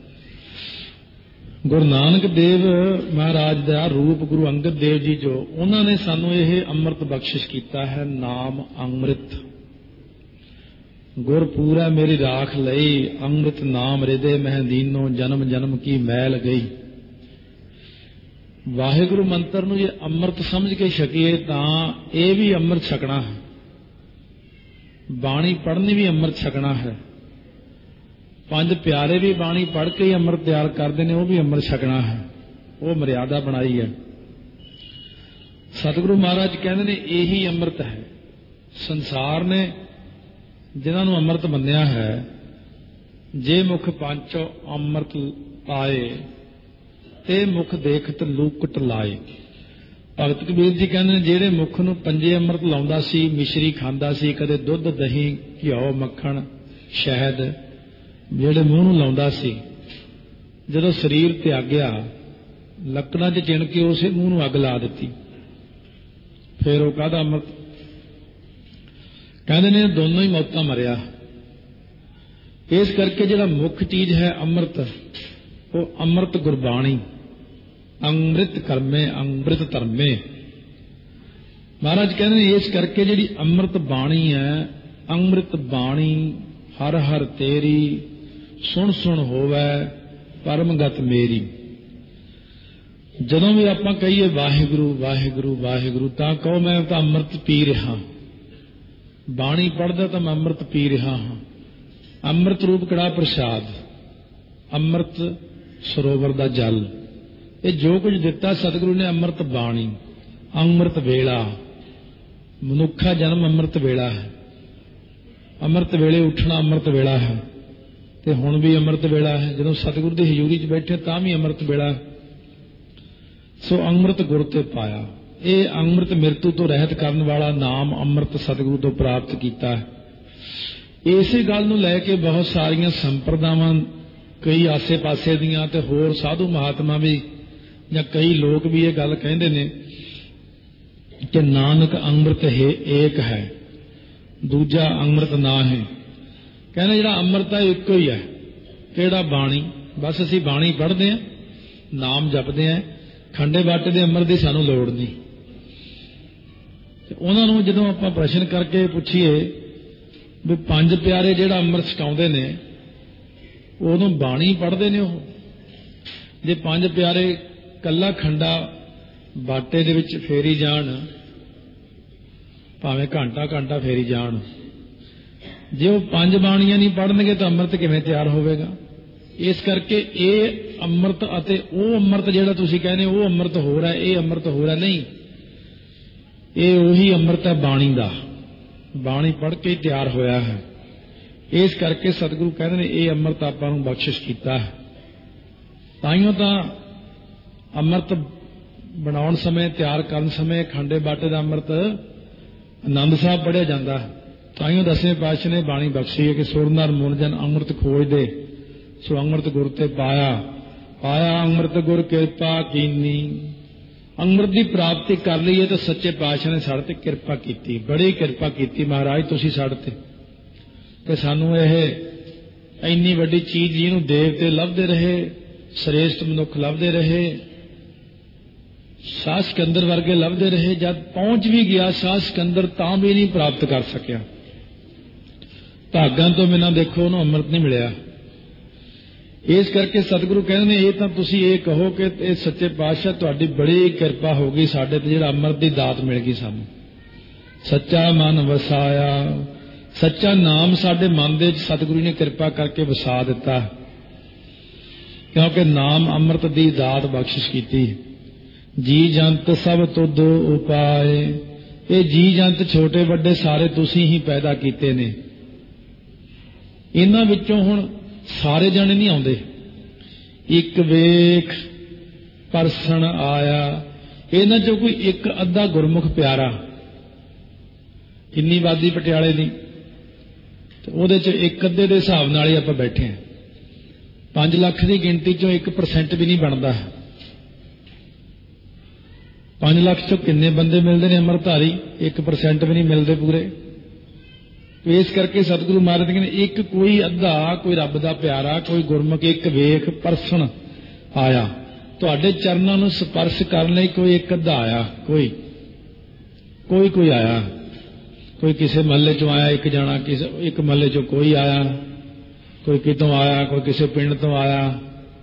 ਗੁਰੂ ਨਾਨਕ ਦੇਵ ਮਹਾਰਾਜ ਦਾ ਰੂਪ ਗੁਰੂ ਅੰਗਦ ਦੇਵ ਜੀ ਜੋ, ਉਹਨਾਂ ਨੇ ਸਾਨੂੰ ਇਹ ਅੰਮ੍ਰਿਤ ਬਖਸ਼ਿਸ਼ ਕੀਤਾ ਹੈ। ਨਾਮ ਅੰਮ੍ਰਿਤ ਗੁਰ ਪੂਰਾ ਮੇਰੀ ਰਾਖ ਲਈ, ਅੰਮ੍ਰਿਤ ਨਾਮ ਹਿਰਦੇ ਮਹਿ ਦੀਨੋ, ਜਨਮ ਜਨਮ ਕੀ ਮੈਲ ਗਈ। ਵਾਹਿਗੁਰੂ ਮੰਤਰ ਨੂੰ ਜੇ ਅੰਮ੍ਰਿਤ ਸਮਝ ਕੇ ਛਕੀਏ ਤਾਂ ਇਹ ਵੀ ਅੰਮ੍ਰਿਤ ਛਕਣਾ ਹੈ। ਬਾਣੀ ਪੜ੍ਹਨੀ ਵੀ ਅੰਮ੍ਰਿਤ ਛਕਣਾ ਹੈ। ਪੰਜ ਪਿਆਰੇ ਵੀ ਬਾਣੀ ਪੜ੍ਹ ਕੇ ਹੀ ਅੰਮ੍ਰਿਤ ਤਿਆਰ ਕਰਦੇ ਨੇ, ਉਹ ਵੀ ਅੰਮ੍ਰਿਤ ਛਕਣਾ ਹੈ। ਉਹ ਮਰਿਆਦਾ ਬਣਾਈ ਹੈ। ਸਤਿਗੁਰੂ ਮਹਾਰਾਜ ਕਹਿੰਦੇ ਨੇ ਇਹੀ ਅੰਮ੍ਰਿਤ ਹੈ। ਸੰਸਾਰ ਨੇ ਜਿਨ੍ਹਾਂ ਨੂੰ ਅੰਮ੍ਰਿਤ ਮੰਨਿਆ ਹੈ, ਜੇ ਮੁਖ ਪੰਚੋ ਅੰਮ੍ਰਿਤ ਪਾਏ ਤੇ ਮੁਖ ਦੇਖਤ ਲੂਕਟ ਲਾਏ। ਭਗਤ ਕਬੀਰ ਜੀ ਕਹਿੰਦੇ ਨੇ ਜਿਹੜੇ ਮੁਖ ਨੂੰ ਪੰਜੇ ਅੰਮ੍ਰਿਤ ਲਾਉਂਦਾ ਸੀ, ਮਿਸ਼ਰੀ ਖਾਂਦਾ ਸੀ, ਕਦੇ ਦੁੱਧ ਦਹੀਂ ਘਿਓ ਮੱਖਣ ਸ਼ਹਿਦ ਜਿਹੜੇ ਮੂੰਹ ਨੂੰ ਲਾਉਂਦਾ ਸੀ, ਜਦੋਂ ਸਰੀਰ ਤਿਆਗਿਆ ਲੱਕੜਾਂ 'ਚ ਚਿਣ ਕੇ ਉਸੇ ਮੂੰਹ ਨੂੰ ਅੱਗ ਲਾ ਦਿੱਤੀ, ਫਿਰ ਉਹ ਕਾਹਦਾ ਅੰਮ੍ਰਿਤ? ਕਹਿੰਦੇ ਨੇ ਦੋਨੋਂ ਹੀ ਮੌਤਾਂ ਮਰਿਆ। ਇਸ ਕਰਕੇ ਜਿਹੜਾ ਮੁੱਖ ਚੀਜ਼ ਹੈ ਅੰਮ੍ਰਿਤ, ਉਹ ਅੰਮ੍ਰਿਤ ਗੁਰਬਾਣੀ। ਅੰਮ੍ਰਿਤ ਕਰਮੇ ਅੰਮ੍ਰਿਤ ਧਰਮੇ। ਮਹਾਰਾਜ ਕਹਿੰਦੇ ਨੇ ਇਸ ਕਰਕੇ ਜਿਹੜੀ ਅੰਮ੍ਰਿਤ ਬਾਣੀ ਹੈ, ਅੰਮ੍ਰਿਤ ਬਾਣੀ ਹਰ ਹਰ ਤੇਰੀ, ਸੁਣ ਸੁਣ ਹੋਵੇ ਪਰਮਗਤ ਮੇਰੀ। ਜਦੋਂ ਵੀ ਆਪਾਂ ਕਹੀਏ ਵਾਹਿਗੁਰੂ ਵਾਹਿਗੁਰੂ ਵਾਹਿਗੁਰੂ, ਤਾਂ ਕਹੋ ਮੈਂ ਤਾਂ ਅੰਮ੍ਰਿਤ ਪੀ ਰਿਹਾ। ਬਾਣੀ ਪੜ੍ਹਦਾ ਤਾਂ ਮੈਂ ਅੰਮ੍ਰਿਤ ਪੀ ਰਿਹਾ ਹਾਂ। ਅੰਮ੍ਰਿਤ ਰੂਪ ਕੜਾ ਪ੍ਰਸ਼ਾਦ, ਅੰਮ੍ਰਿਤ ਸਰੋਵਰ ਦਾ ਜਲ, ਇਹ ਜੋ ਕੁਝ ਦਿੱਤਾ ਸਤਿਗੁਰੂ ਨੇ ਅੰਮ੍ਰਿਤ ਬਾਣੀ। ਅੰਮ੍ਰਿਤ ਵੇਲਾ, ਮਨੁੱਖਾ ਜਨਮ ਅੰਮ੍ਰਿਤ ਵੇਲਾ ਹੈ। ਅੰਮ੍ਰਿਤ ਵੇਲੇ ਉੱਠਣਾ ਅੰਮ੍ਰਿਤ ਵੇਲਾ ਹੈ, ਤੇ ਹੁਣ ਵੀ ਅੰਮ੍ਰਿਤ ਵੇਲਾ ਹੈ। ਜਦੋਂ ਸਤਿਗੁਰੂ ਦੀ ਹਜ਼ੂਰੀ 'ਚ ਬੈਠੇ ਤਾਂ ਵੀ ਅੰਮ੍ਰਿਤ ਵੇਲਾ ਹੈ। ਸੋ ਅੰਮ੍ਰਿਤ ਗੁਰ ਤੇ ਪਾਇਆ। ਇਹ ਅੰਮ੍ਰਿਤ ਮਿਰਤੂ ਤੋਂ ਰਹਿਤ ਕਰਨ ਵਾਲਾ ਨਾਮ ਅੰਮ੍ਰਿਤ ਸਤਿਗੁਰੂ ਤੋਂ ਪ੍ਰਾਪਤ ਕੀਤਾ ਹੈ। ਇਸੇ ਗੱਲ ਨੂੰ ਲੈ ਕੇ ਬਹੁਤ ਸਾਰੀਆਂ ਸੰਪਰਦਾਵਾਂ, ਕਈ ਆਸੇ ਪਾਸੇ ਦੀਆਂ ਤੇ ਹੋਰ ਸਾਧੂ ਮਹਾਤਮਾ ਵੀ ਜਾਂ ਕਈ ਲੋਕ ਵੀ ਇਹ ਗੱਲ ਕਹਿੰਦੇ ਨੇ ਕਿ ਨਾਨਕ ਅੰਮ੍ਰਿਤ ਹੈ ਏਕ ਹੈ, ਦੂਜਾ ਅੰਮ੍ਰਿਤ ਨਾ ਹੈ। ਕਹਿੰਦੇ ਜਿਹੜਾ ਅੰਮ੍ਰਿਤ ਹੈ ਇੱਕੋ ਹੀ ਹੈ। ਕਿਹੜਾ? ਬਾਣੀ। ਬਸ ਅਸੀਂ ਬਾਣੀ ਪੜ੍ਹਦੇ ਹਾਂ, ਨਾਮ ਜਪਦੇ ਹਾਂ, ਖੰਡੇ ਬਾਟੇ ਦੇ ਅੰਮ੍ਰਿਤ ਦੀ ਸਾਨੂੰ ਲੋੜ ਨਹੀਂ। ਉਹਨਾਂ ਨੂੰ ਜਦੋਂ ਆਪਾਂ ਪ੍ਰਸ਼ਨ ਕਰਕੇ ਪੁੱਛੀਏ ਵੀ ਪੰਜ ਪਿਆਰੇ ਜਿਹੜਾ ਅੰਮ੍ਰਿਤ ਛਕਾਉਂਦੇ ਨੇ, ਉਦੋਂ ਬਾਣੀ ਪੜ੍ਹਦੇ ਨੇ ਉਹ? ਜੇ ਪੰਜ ਪਿਆਰੇ ਕੱਲਾ ਖੰਡਾ ਬਾਟੇ ਦੇ ਵਿੱਚ ਫੇਰੀ ਜਾਣ, ਭਾਵੇਂ ਘੰਟਾ ਘੰਟਾ ਫੇਰੀ ਜਾਣ, ਜੇ ਉਹ ਪੰਜ ਬਾਣੀਆਂ ਨਹੀਂ ਪੜ੍ਹਨਗੇ ਤਾਂ ਅੰਮ੍ਰਿਤ ਕਿਵੇਂ ਤਿਆਰ ਹੋਵੇਗਾ? ਇਸ ਕਰਕੇ ਇਹ ਅੰਮ੍ਰਿਤ ਅਤੇ ਉਹ ਅੰਮ੍ਰਿਤ ਜਿਹੜਾ ਤੁਸੀਂ ਕਹਿੰਦੇ ਉਹ ਅੰਮ੍ਰਿਤ ਹੋਰ ਹੈ, ਇਹ ਅੰਮ੍ਰਿਤ ਹੋਰ ਹੈ, ਨਹੀਂ। ਇਹ ਉਹੀ ਅੰਮ੍ਰਿਤ ਹੈ ਬਾਣੀ ਦਾ। ਬਾਣੀ ਪੜ੍ਹ ਕੇ ਤਿਆਰ ਹੋਇਆ ਹੈ। ਇਸ ਕਰਕੇ ਸਤਿਗੁਰੂ ਕਹਿੰਦੇ ਨੇ ਇਹ ਅੰਮ੍ਰਿਤ ਆਪਾਂ ਨੂੰ ਬਖਸ਼ਿਸ਼ ਕੀਤਾ ਹੈ। ਤਾਈਓ ਤਾਂ ਅੰਮ੍ਰਿਤ ਬਣਾਉਣ ਸਮੇਂ, ਤਿਆਰ ਕਰਨ ਸਮੇਂ ਖੰਡੇ ਬਾਟੇ ਦਾ ਅੰਮ੍ਰਿਤ ਆਨੰਦ ਸਾਹਿਬ ਪੜ੍ਹਿਆ ਜਾਂਦਾ ਹੈ। ਤਾਈਓ ਦਸਵੇਂ ਪਾਤਸ਼ਾਹ ਨੇ ਬਾਣੀ ਬਖਸ਼ੀ ਹੈ ਕਿ ਸੁਰ ਨਰ ਮੁਨ ਜਨ ਅੰਮ੍ਰਿਤ ਖੋਜਦੇ, ਸੋ ਅੰਮ੍ਰਿਤ ਗੁਰ ਤੇ ਪਾਇਆ। ਪਾਇਆ ਅੰਮ੍ਰਿਤ ਗੁਰ ਕਿਰਪਾ ਕੀਨੀ। ਅੰਮ੍ਰਿਤ ਦੀ ਪ੍ਰਾਪਤੀ ਕਰ ਲਈਏ ਤਾਂ ਸੱਚੇ ਪਾਤਸ਼ਾਹ ਨੇ ਸਾਡੇ ਤੇ ਕਿਰਪਾ ਕੀਤੀ, ਬੜੀ ਕਿਰਪਾ ਕੀਤੀ। ਮਹਾਰਾਜ ਤੁਸੀਂ ਸਾਡੇ ਤੇ, ਕਿ ਸਾਨੂੰ ਇਹ ਇੰਨੀ ਵੱਡੀ ਚੀਜ਼ ਜਿਹਨੂੰ ਦੇਵਤੇ ਲੱਭਦੇ ਰਹੇ, ਸ੍ਰੇਸ਼ਟ ਮਨੁੱਖ ਲੱਭਦੇ ਰਹੇ, ਸ਼ਾਹ ਸਿਕੰਦਰ ਵਰਗੇ ਲੱਭਦੇ ਰਹੇ, ਜਦ ਪਹੁੰਚ ਵੀ ਗਿਆ ਸ਼ਾਹ ਸਿਕੰਦਰ ਤਾਂ ਵੀ ਨਹੀਂ ਪ੍ਰਾਪਤ ਕਰ ਸਕਿਆ। ਭਾਗਾਂ ਤੋਂ ਬਿਨਾਂ ਦੇਖੋ ਉਹਨੂੰ ਅੰਮ੍ਰਿਤ ਨਹੀਂ ਮਿਲਿਆ। ਇਸ ਕਰਕੇ ਸਤਿਗੁਰੂ ਕਹਿੰਦੇ ਨੇ ਇਹ ਤਾਂ ਤੁਸੀਂ ਇਹ ਕਹੋ ਕਿ ਇਹ ਸੱਚੇ ਪਾਤਸ਼ਾਹ ਤੁਹਾਡੀ ਬੜੀ ਕਿਰਪਾ ਹੋ ਗਈ ਸਾਡੇ ਤੇ, ਜਿਹੜਾ ਅੰਮ੍ਰਿਤ ਦੀ ਦਾਤ ਮਿਲ ਗਈ ਸਾਨੂੰ। ਸੱਚਾ ਮਨ ਵਸਾਇਆ, ਸੱਚਾ ਨਾਮ ਸਾਡੇ ਮਨ ਦੇ ਵਿੱਚ ਸਤਿਗੁਰੂ ਨੇ ਕਿਰਪਾ ਕਰਕੇ ਵਸਾ ਦਿੱਤਾ, ਕਿਉਂਕਿ ਨਾਮ ਅੰਮ੍ਰਿਤ ਦੀ ਦਾਤ ਬਖਸ਼ਿਸ਼ ਕੀਤੀ। ਜੀ ਜੰਤ ਸਭ ਤੁਧ ਉਪਾਏ। ਇਹ ਜੀ ਜੰਤ ਛੋਟੇ ਵੱਡੇ ਸਾਰੇ ਤੁਸੀਂ ਹੀ ਪੈਦਾ ਕੀਤੇ ਨੇ। ਇਹਨਾਂ ਵਿੱਚੋਂ ਹੁਣ ਸਾਰੇ ਜਾਣੇ ਨਹੀਂ ਆਉਂਦੇ। ਇੱਕ ਵੇਖ ਪਰਸਣ ਆਇਆ, ਇਹਨਾਂ ਚੋਂ ਕੋਈ ਇੱਕ ਅੱਧਾ ਗੁਰਮੁਖ ਪਿਆਰਾ ਕਿੰਨੀ ਆਬਾਦੀ ਪਟਿਆਲੇ ਦੀ, ਤੇ ਉਹਦੇ ਚ ਇੱਕ ਅੱਧੇ ਦੇ ਹਿਸਾਬ ਨਾਲ ਹੀ ਆਪਾਂ ਬੈਠੇ ਹਾਂ। ਪੰਜ ਲੱਖ ਦੀ ਗਿਣਤੀ ਚੋਂ ਇੱਕ ਪਰਸੈਂਟ ਵੀ ਨਹੀਂ ਬਣਦਾ। ਪੰਜ ਲੱਖ ਚੋਂ ਕਿੰਨੇ ਬੰਦੇ ਮਿਲਦੇ ਨੇ ਅੰਮ੍ਰਿਤਧਾਰੀ? ਇੱਕ ਪਰਸੈਂਟ ਵੀ ਨਹੀਂ ਮਿਲਦੇ ਪੂਰੇ। ਇਸ ਕਰਕੇ ਸਤਿਗੁਰੂ ਮਹਾਰਾਜ ਕਹਿੰਦੇ ਇੱਕ ਕੋਈ ਅੱਧਾ, ਕੋਈ ਰੱਬ ਦਾ ਪਿਆਰਾ, ਕੋਈ ਗੁਰਮੁਖ ਇੱਕ ਵੇਖ ਪਰਸਨ ਆਇਆ। ਤੁਹਾਡੇ ਚਰਨਾਂ ਨੂੰ ਸਪਰਸ਼ ਕਰਨ ਲਈ ਕੋਈ ਇੱਕ ਅੱਧਾ ਆਇਆ, ਕੋਈ ਕੋਈ ਕੋਈ ਆਇਆ। ਕੋਈ ਕਿਸੇ ਮਹੱਲੇ ਚੋਂ ਆਇਆ ਇੱਕ ਜਾਣਾ, ਕਿਸੇ ਇੱਕ ਮਹੱਲੇ ਚੋਂ ਕੋਈ ਆਇਆ, ਕੋਈ ਕਿਤੋਂ ਆਇਆ, ਕੋਈ ਕਿਸੇ ਪਿੰਡ ਤੋਂ ਆਇਆ।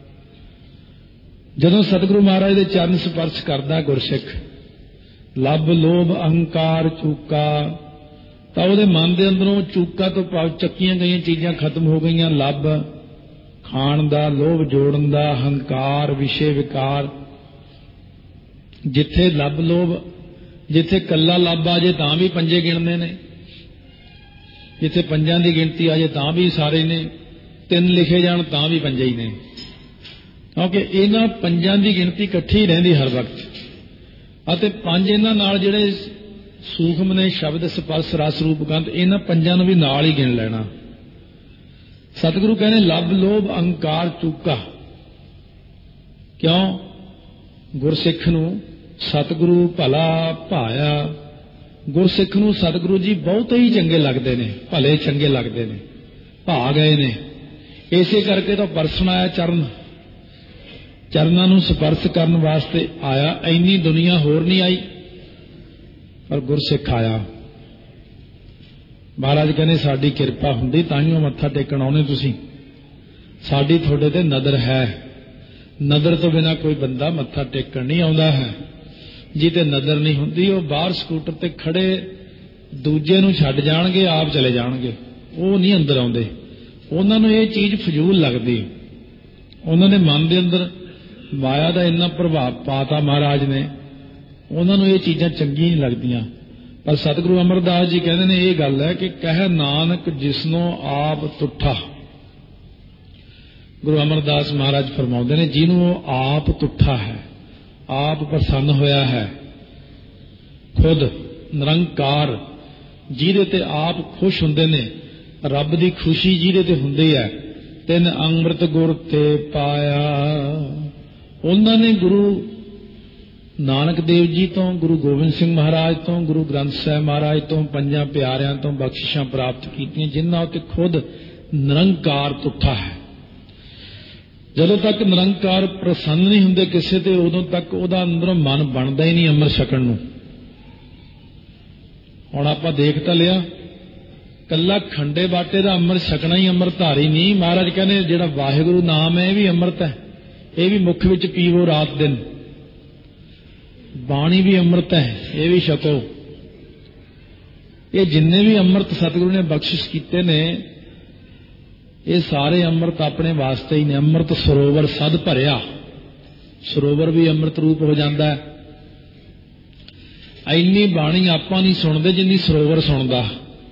ਜਦੋਂ ਸਤਿਗੁਰੂ ਮਹਾਰਾਜ ਦੇ ਚਰਨ ਸਪਰਸ਼ ਕਰਦਾ ਗੁਰਸਿੱਖ, ਲੱਭ ਲੋਭ ਅਹੰਕਾਰ ਚੂਕਾ, ਤਾਂ ਉਹਦੇ ਮਨ ਦੇ ਅੰਦਰੋਂ ਚੂਕਾ ਤੋਂ ਭਾਵ ਚੱਕੀਆਂ ਗਈਆਂ ਚੀਜ਼ਾਂ ਖਤਮ ਹੋ ਗਈਆਂ। ਲੱਭ ਖਾਣ ਦਾ, ਲੋਭ ਜੋੜਨ ਦਾ, ਹੰਕਾਰ, ਵਿਸ਼ੇ ਵਿਕਾਰ। ਜਿੱਥੇ ਲੱਭ ਲੋਭ, ਜਿੱਥੇ ਕੱਲਾ ਲੱਭ ਆ ਜੇ ਤਾਂ ਵੀ ਪੰਜੇ ਗਿਣਦੇ ਨੇ, ਜਿੱਥੇ ਪੰਜਾਂ ਦੀ ਗਿਣਤੀ ਆ ਜੇ ਤਾਂ ਵੀ ਸਾਰੇ ਨੇ, ਤਿੰਨ ਲਿਖੇ ਜਾਣ ਤਾਂ ਵੀ ਪੰਜੇ ਹੀ ਨੇ, ਕਿਉਂਕਿ ਇਹਨਾਂ ਪੰਜਾਂ ਦੀ ਗਿਣਤੀ ਇਕੱਠੀ ਰਹਿੰਦੀ ਹਰ ਵਕਤ। ਅਤੇ ਪੰਜ ਇਹਨਾਂ ਨਾਲ ਜਿਹੜੇ ਸੂਖਮ ਨੇ, ਸ਼ਬਦ ਸਪਰਸ਼ ਰਸ ਰੂਪ ਗੰਧ, ਇਹਨਾਂ ਪੰਜਾਂ ਨੂੰ ਵੀ ਨਾਲ ਹੀ ਗਿਣ ਲੈਣਾ। ਸਤਿਗੁਰੂ ਕਹਿੰਦੇ ਲੱਭ ਲੋਭ ਅਹੰਕਾਰ ਚੂਕਾ। ਕਿਉਂ? ਗੁਰਸਿੱਖ ਨੂੰ ਸਤਿਗੁਰੂ ਭਲਾ ਭਾਇਆ। ਗੁਰਸਿੱਖ ਨੂੰ ਸਤਿਗੁਰੂ ਜੀ ਬਹੁਤ ਹੀ ਚੰਗੇ ਲੱਗਦੇ ਨੇ, ਭਲੇ ਚੰਗੇ ਲੱਗਦੇ ਨੇ, ਭਾ ਗਏ ਨੇ। ਇਸੇ ਕਰਕੇ ਤਾਂ ਪਰਸਨ ਆਇਆ ਚਰਨ, ਚਰਨਾਂ ਨੂੰ ਸਪਰਸ਼ ਕਰਨ ਵਾਸਤੇ ਆਇਆ। ਇੰਨੀ ਦੁਨੀਆ ਹੋਰ ਨਹੀਂ ਆਈ, ਪਰ ਗੁਰਸਿੱਖ ਆਇਆ। ਮਹਾਰਾਜ ਕਹਿੰਦੇ ਸਾਡੀ ਕਿਰਪਾ ਹੁੰਦੀ ਤਾਂ ਹੀ ਉਹ ਮੱਥਾ ਟੇਕਣ ਆਉਨੇ ਤੁਸੀਂ। ਸਾਡੀ ਤੁਹਾਡੇ ਤੇ ਨਦਰ ਹੈ, ਨਦਰ ਤੋਂ ਬਿਨਾਂ ਕੋਈ ਬੰਦਾ ਮੱਥਾ ਟੇਕਣ ਨਹੀਂ ਆਉਂਦਾ ਹੈ। ਜਿਹਤੇ ਨਦਰ ਨਹੀਂ ਹੁੰਦੀ ਉਹ ਬਾਹਰ ਸਕੂਟਰ ਤੇ ਖੜੇ ਦੂਜੇ ਨੂੰ ਛੱਡ ਜਾਣਗੇ, ਆਪ ਚਲੇ ਜਾਣਗੇ, ਉਹ ਨਹੀਂ ਅੰਦਰ ਆਉਂਦੇ। ਉਹਨਾਂ ਨੂੰ ਇਹ ਚੀਜ਼ ਫਜ਼ੂਲ ਲੱਗਦੀ। ਉਹਨਾਂ ਦੇ ਮਨ ਦੇ ਅੰਦਰ ਮਾਇਆ ਦਾ ਇੰਨਾ ਪ੍ਰਭਾਵ ਪਾਤਾ ਮਹਾਰਾਜ ਨੇ, ਉਹਨਾਂ ਨੂੰ ਇਹ ਚੀਜ਼ਾਂ ਚੰਗੀਆਂ ਨਹੀਂ ਲੱਗਦੀਆਂ। ਪਰ ਸਤਿਗੁਰੂ ਅਮਰਦਾਸ ਜੀ ਕਹਿੰਦੇ ਨੇ ਇਹ ਗੱਲ ਹੈ ਕਿ ਕਹਿ ਨਾਨਕ ਜਿਸਨੋਂ ਆਪ ਤੁਠਾ। ਗੁਰੂ ਅਮਰਦਾਸ ਮਹਾਰਾਜ ਫਰਮਾਉਂਦੇ ਨੇ ਜਿਹਨੂੰ ਉਹ ਆਪ ਤੁਠਾ ਹੈ, ਆਪ ਪ੍ਰਸੰਨ ਹੋਇਆ ਹੈ, ਖੁਦ ਨਿਰੰਕਾਰ, ਜਿਹਦੇ ਤੇ ਆਪ ਖੁਸ਼ ਹੁੰਦੇ ਨੇ, ਰੱਬ ਦੀ ਖੁਸ਼ੀ ਜਿਹਦੇ ਤੇ ਹੁੰਦੀ ਹੈ। ਤਿੰਨ ਅੰਮ੍ਰਿਤ ਗੁਰ ਤੇ ਪਾਇਆ। ਉਹਨਾਂ ਨੇ ਗੁਰੂ ਨਾਨਕ ਦੇਵ ਜੀ ਤੋਂ, ਗੁਰੂ ਗੋਬਿੰਦ ਸਿੰਘ ਮਹਾਰਾਜ ਤੋਂ, ਗੁਰੂ ਗ੍ਰੰਥ ਸਾਹਿਬ ਮਹਾਰਾਜ ਤੋਂ, ਪੰਜਾਂ ਪਿਆਰਿਆਂ ਤੋਂ ਬਖਸ਼ਿਸ਼ਾਂ ਪ੍ਰਾਪਤ ਕੀਤੀਆਂ, ਜਿਨ੍ਹਾਂ ਉੱਤੇ ਖੁਦ ਨਿਰੰਕਾਰ ਤੁਠਾ ਹੈ। ਜਦੋਂ ਤੱਕ ਨਿਰੰਕਾਰ ਪ੍ਰਸੰਨ ਨਹੀਂ ਹੁੰਦੇ ਕਿਸੇ ਤੇ, ਉਦੋਂ ਤੱਕ ਉਹਦਾ ਅੰਦਰੋਂ ਮਨ ਬਣਦਾ ਹੀ ਨਹੀਂ ਅੰਮ੍ਰਿਤ ਛਕਣ ਨੂੰ। ਹੁਣ ਆਪਾਂ ਦੇਖ ਤਾਂ ਲਿਆ, ਕੱਲਾ ਖੰਡੇ ਬਾਟੇ ਦਾ ਅੰਮ੍ਰਿਤ ਛਕਣਾ ਹੀ ਅੰਮ੍ਰਿਤਧਾਰੀ ਨਹੀਂ। ਮਹਾਰਾਜ ਕਹਿੰਦੇ ਜਿਹੜਾ ਵਾਹਿਗੁਰੂ ਨਾਮ ਹੈ ਇਹ ਵੀ ਅੰਮ੍ਰਿਤ ਹੈ, ਇਹ ਵੀ ਮੁੱਖ ਵਿੱਚ ਪੀਵੋ ਰਾਤ ਦਿਨ। ਬਾਣੀ ਵੀ ਅੰਮ੍ਰਿਤ ਹੈ, ਇਹ ਵੀ ਛਕੋ। ਇਹ ਜਿੰਨੇ ਵੀ ਅੰਮ੍ਰਿਤ ਸਤਿਗੁਰੂ ਨੇ ਬਖਸ਼ਿਸ਼ ਕੀਤੇ ਨੇ, ਇਹ ਸਾਰੇ ਅੰਮ੍ਰਿਤ ਆਪਣੇ ਵਾਸਤੇ ਹੀ ਨੇ। ਅੰਮ੍ਰਿਤ ਸਰੋਵਰ ਸਦ ਭਰਿਆ, ਸਰੋਵਰ ਵੀ ਅੰਮ੍ਰਿਤ ਰੂਪ ਹੋ ਜਾਂਦਾ ਹੈ। ਇੰਨੀ ਬਾਣੀ ਆਪਾਂ ਨਹੀਂ ਸੁਣਦੇ ਜਿੰਨੀ ਸਰੋਵਰ ਸੁਣਦਾ।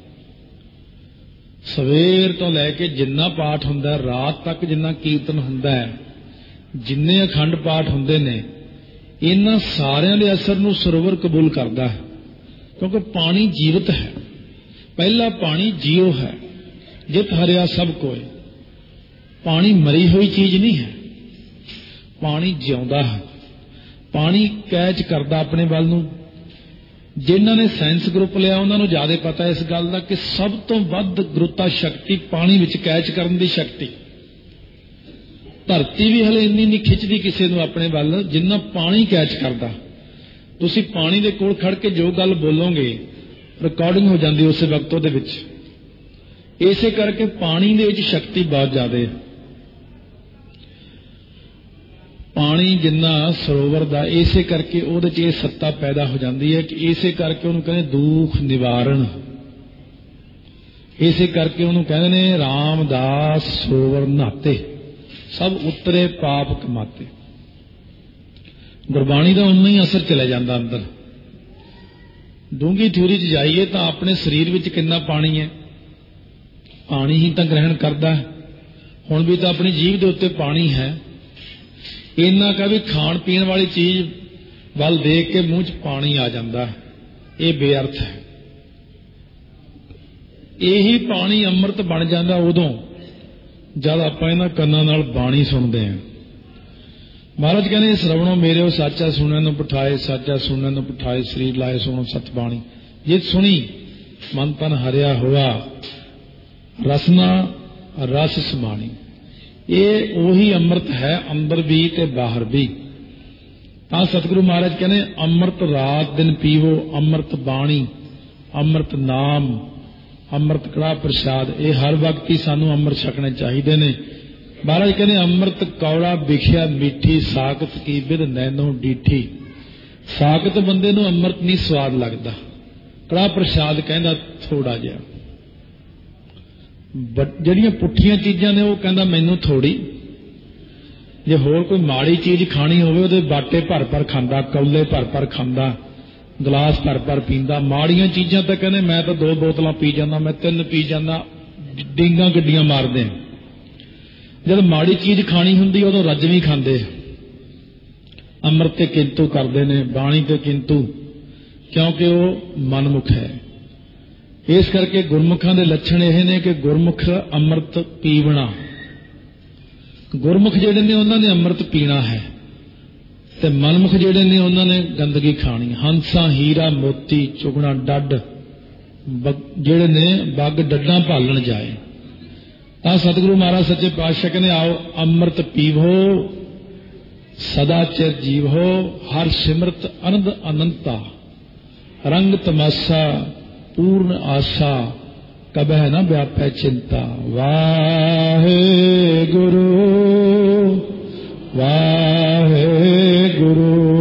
ਸਵੇਰ ਤੋਂ ਲੈ ਕੇ ਜਿੰਨਾ ਪਾਠ ਹੁੰਦਾ, ਰਾਤ ਤੱਕ ਜਿੰਨਾ ਕੀਰਤਨ ਹੁੰਦਾ ਹੈ, ਜਿੰਨੇ ਅਖੰਡ ਪਾਠ ਹੁੰਦੇ ਨੇ, ਇਹਨਾਂ ਸਾਰਿਆਂ ਦੇ ਅਸਰ ਨੂੰ ਸਰੋਵਰ ਕਬੂਲ ਕਰਦਾ ਹੈ। ਕਿਉਂਕਿ ਪਾਣੀ ਜੀਵਤ ਹੈ, ਪਹਿਲਾ ਪਾਣੀ ਜੀਉ ਹੈ, ਜਿਤ ਹਰਿਆ ਸਭ ਕੋਇ। ਪਾਣੀ ਮਰੀ ਹੋਈ ਚੀਜ਼ ਨਹੀਂ ਹੈ, ਪਾਣੀ ਜਿਉਂਦਾ ਹੈ। ਪਾਣੀ ਕੈਚ ਕਰਦਾ ਆਪਣੇ ਵੱਲ ਨੂੰ। ਜਿਨ੍ਹਾਂ ਨੇ ਸਾਇੰਸ ਗਰੁੱਪ ਲਿਆ ਉਹਨਾਂ ਨੂੰ ਜ਼ਿਆਦਾ ਪਤਾ ਇਸ ਗੱਲ ਦਾ ਕਿ ਸਭ ਤੋਂ ਵੱਧ ਗੁਰੂਤਾ ਸ਼ਕਤੀ ਪਾਣੀ ਵਿੱਚ ਕੈਚ ਕਰਨ ਦੀ ਸ਼ਕਤੀ। ਧਰਤੀ ਵੀ ਹਲੇ ਇੰਨੀ ਨਹੀਂ ਖਿੱਚਦੀ ਕਿਸੇ ਨੂੰ ਆਪਣੇ ਵੱਲ ਜਿੰਨਾ ਪਾਣੀ ਕੈਚ ਕਰਦਾ। ਤੁਸੀਂ ਪਾਣੀ ਦੇ ਕੋਲ ਖੜ ਕੇ ਜੋ ਗੱਲ ਬੋਲੋਗੇ ਰਿਕਾਰਡਿੰਗ ਹੋ ਜਾਂਦੀ ਉਸੇ ਵਕਤ ਉਹਦੇ ਵਿੱਚ। ਇਸੇ ਕਰਕੇ ਪਾਣੀ ਦੇ ਵਿੱਚ ਸ਼ਕਤੀ ਬਹੁਤ ਜ਼ਿਆਦਾ ਹੈ। ਪਾਣੀ ਜਿੰਨਾ ਸਰੋਵਰ ਦਾ, ਇਸੇ ਕਰਕੇ ਉਹਦੇ 'ਚ ਇਹ ਸੱਤਾ ਪੈਦਾ ਹੋ ਜਾਂਦੀ ਹੈ ਕਿ ਇਸੇ ਕਰਕੇ ਉਹਨੂੰ ਕਹਿੰਦੇ ਦੁੱਖ ਨਿਵਾਰਨ। ਇਸੇ ਕਰਕੇ ਉਹਨੂੰ ਕਹਿੰਦੇ ਨੇ ਰਾਮਦਾਸ ਸਰੋਵਰ ਨਹਾਤੇ, ਸਭ ਉਤਰੇ ਪਾਪ ਕਮਾਤੇ। ਗੁਰਬਾਣੀ ਦਾ ਉਨਾ ਹੀ ਅਸਰ ਚਲਾ ਜਾਂਦਾ ਅੰਦਰ। ਡੂੰਘੀ ਥਿਊਰੀ 'ਚ ਜਾਈਏ ਤਾਂ ਆਪਣੇ ਸਰੀਰ ਵਿੱਚ ਕਿੰਨਾ ਪਾਣੀ ਹੈ, ਪਾਣੀ ਹੀ ਤਾਂ ਗ੍ਰਹਿਣ ਕਰਦਾ। ਹੁਣ ਵੀ ਤਾਂ ਆਪਣੀ ਜੀਭ ਦੇ ਉੱਤੇ ਪਾਣੀ ਹੈ। ਇੰਨਾ ਕਾ ਵੀ ਖਾਣ ਪੀਣ ਵਾਲੀ ਚੀਜ਼ ਵੱਲ ਦੇਖ ਕੇ ਮੂੰਹ 'ਚ ਪਾਣੀ ਆ ਜਾਂਦਾ, ਇਹ ਬੇਅਰਥ ਹੈ। ਇਹੀ ਪਾਣੀ ਅੰਮ੍ਰਿਤ ਬਣ ਜਾਂਦਾ ਉਦੋਂ ਜਦ ਆਪਾਂ ਇਹਨਾਂ ਕੰਨਾਂ ਨਾਲ ਬਾਣੀ ਸੁਣਦੇ ਹਾਂ। ਮਹਾਰਾਜ ਕਹਿੰਦੇ ਸ਼ਰਵਣੋ ਮੇਰਿਓ ਸਾਚਾ ਸੁਣਨ ਨੂੰ ਬਿਠਾਏ, ਸਾਚਾ ਸੁਣਨ ਨੂੰ ਬਿਠਾਏ, ਸਰੀਰ ਲਾਏ ਸੁਣੋ ਸਤ ਬਾਣੀ। ਜੇ ਸੁਣੀ ਮਨ ਤਨ ਹਰਿਆ ਹੋਆ, ਰਸਨਾ ਰਸ ਸਮਾਣੀ। ਇਹ ਉਹੀ ਅੰਮ੍ਰਿਤ ਹੈ ਅੰਦਰ ਵੀ ਤੇ ਬਾਹਰ ਵੀ। ਤਾਂ ਸਤਿਗੁਰੂ ਮਹਾਰਾਜ ਕਹਿੰਦੇ ਅੰਮ੍ਰਿਤ ਰਾਤ ਦਿਨ ਪੀਵੋ, ਅੰਮ੍ਰਿਤ ਬਾਣੀ, ਅੰਮ੍ਰਿਤ ਨਾਮ, ਅੰਮ੍ਰਿਤ ਕੜਾਹ ਪ੍ਰਸ਼ਾਦ। ਇਹ ਹਰ ਵਕਤ ਹੀ ਸਾਨੂੰ ਅੰਮ੍ਰਿਤ ਛਕਣੇ ਚਾਹੀਦੇ ਨੇ। ਮਹਾਰਾਜ ਕਹਿੰਦੇ ਅੰਮ੍ਰਿਤ ਕੌੜਾ ਵਿਖਿਆ ਮਿੱਠੀ, ਸਾਕਤ ਕੀ ਬਿਧ ਨੈਨੋ ਡੀਠੀ। ਸਾਕਤ ਬੰਦੇ ਨੂੰ ਅੰਮ੍ਰਿਤ ਨਹੀਂ ਸਵਾਦ ਲੱਗਦਾ, ਕੜਾਹ ਪ੍ਰਸ਼ਾਦ ਕਹਿੰਦਾ ਥੋੜਾ ਜਿਹਾ। ਜਿਹੜੀਆਂ ਪੁੱਠੀਆਂ ਚੀਜ਼ਾਂ ਨੇ ਉਹ ਕਹਿੰਦਾ ਮੈਨੂੰ ਥੋੜੀ। ਜੇ ਹੋਰ ਕੋਈ ਮਾੜੀ ਚੀਜ਼ ਖਾਣੀ ਹੋਵੇ ਉਹਦੇ ਬਾਟੇ ਭਰ ਭਰ ਖਾਂਦਾ, ਕੌਲੇ ਭਰ ਭਰ ਖਾਂਦਾ, ਗਲਾਸ ਭਰ ਭਰ ਪੀਂਦਾ। ਮਾੜੀਆਂ ਚੀਜ਼ਾਂ ਤਾਂ ਕਹਿੰਦੇ ਮੈਂ ਤਾਂ ਦੋ ਬੋਤਲਾਂ ਪੀ ਜਾਂਦਾ, ਮੈਂ ਤਿੰਨ ਪੀ ਜਾਂਦਾ, ਡਿੰਗਾਂ ਗੱਡੀਆਂ ਮਾਰਦੇ। ਜਦ ਮਾੜੀ ਚੀਜ਼ ਖਾਣੀ ਹੁੰਦੀ ਉਦੋਂ ਰੱਜਵੀਂ ਖਾਂਦੇ। ਅੰਮ੍ਰਿਤ ਤੇ ਕਿੰਤੂ ਕਰਦੇ ਨੇ, ਬਾਣੀ ਤੇ ਕਿੰਤੂ, ਕਿਉਂਕਿ ਉਹ ਮਨਮੁਖ ਹੈ। ਇਸ ਕਰਕੇ ਗੁਰਮੁਖਾਂ ਦੇ ਲੱਛਣ ਇਹ ਨੇ ਕਿ ਗੁਰਮੁਖ ਅੰਮ੍ਰਿਤ ਪੀਵਣਾ। ਗੁਰਮੁਖ ਜਿਹੜੇ ਨੇ ਉਹਨਾਂ ਨੇ ਅੰਮ੍ਰਿਤ ਪੀਣਾ ਹੈ ਤੇ ਮਨਮੁਖ ਜਿਹੜੇ ਨੇ ਉਹਨਾਂ ਨੇ ਗੰਦਗੀ ਖਾਣੀ। ਹੰਸਾਂ ਹੀਰਾ ਮੋਤੀ ਚੁਗਣਾ ਡੱਡ, ਜਿਹੜੇ ਨੇ ਬੱਗ ਡੱਡਾਂ ਭਾਲਣ ਜਾਏ। ਤਾਂ ਸਤਿਗੁਰੂ ਮਹਾਰਾਜ ਸੱਚੇ ਪਾਤਸ਼ਾਹ ਕਹਿੰਦੇ ਆਓ ਅੰਮ੍ਰਿਤ ਪੀਵੋ, ਸਦਾ ਚਿਰ ਜੀਵੋ, ਹਰ ਸਿਮਰਤ ਅਨੰਦ ਅਨੰਤਾ, ਰੰਗ ਤਮਾਸਾ ਪੂਰਨ ਆਸਾ, ਕਬਹਿ ਨ ਵਿਆਪੈ ਚਿੰਤਾ। ਵਾਹਿਗੁਰੂ ਵਾਹਿਗੁਰੂ।